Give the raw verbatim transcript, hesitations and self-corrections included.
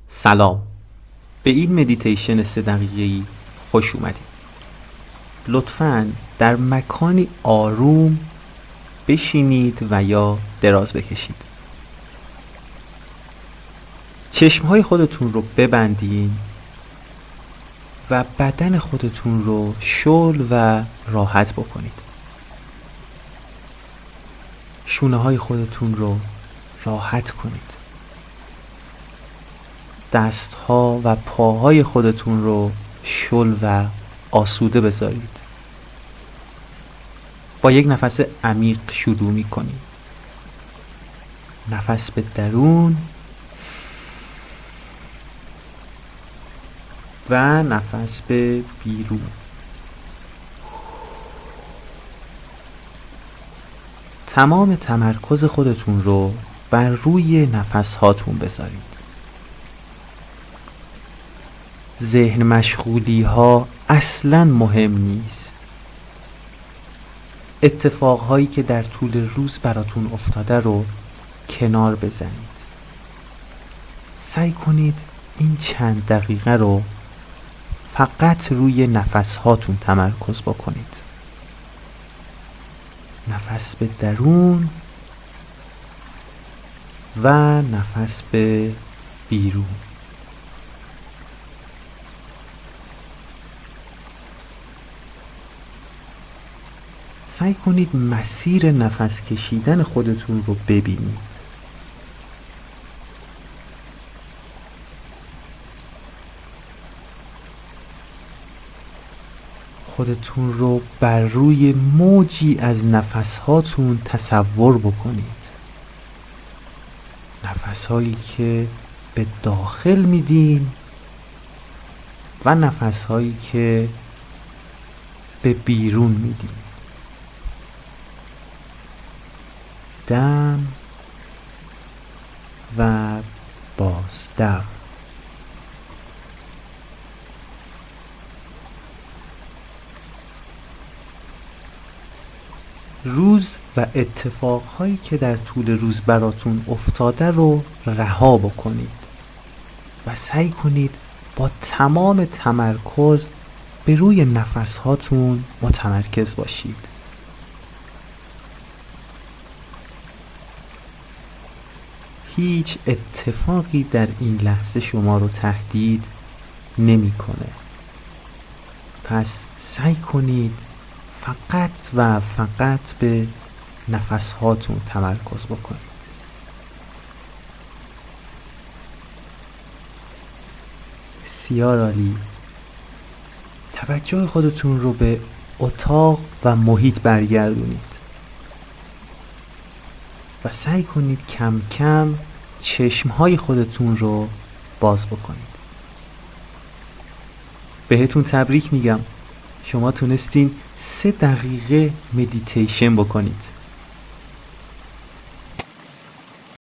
سلام، به این مدیتیشن سه دقیقه‌ای خوش اومدید. لطفاً در مکانی آروم بشینید و یا دراز بکشید. چشمهای خودتون رو ببندین و بدن خودتون رو شل و راحت بکنید. شونه های خودتون رو راحت کنید. دست ها و پاهای خودتون رو شل و آسوده بذارید. با یک نفس عمیق شروع می کنید. نفس به درون و نفس به بیرون. تمام تمرکز خودتون رو بر روی نفس هاتون بذارید. ذهن مشغولی ها اصلاً مهم نیست. اتفاقهایی که در طول روز براتون افتاده رو کنار بزنید. سعی کنید این چند دقیقه رو فقط روی نفس هاتون تمرکز بکنید. نفس به درون و نفس به بیرون. سعی کنید مسیر نفس کشیدن خودتون رو ببینید. خودتون رو بر روی موجی از نفس هاتون تصور بکنید. نفس هایی که به داخل میدین و نفس هایی که به بیرون میدین. دم و بازدم. روز و اتفاقهایی که در طول روز براتون افتاده رو رها بکنید و سعی کنید با تمام تمرکز به روی نفس هاتون متمرکز باشید. هیچ اتفاقی در این لحظه شما رو تهدید نمی‌کنه. پس سعی کنید فقط و فقط به نفس هاتون تمرکز بکنید. بسیار عالی. توجه خودتون رو به اتاق و محیط برگردونید و سعی کنید کم کم چشمهای خودتون رو باز بکنید. بهتون تبریک میگم، شما تونستین سه دقیقه مدیتیشن بکنید.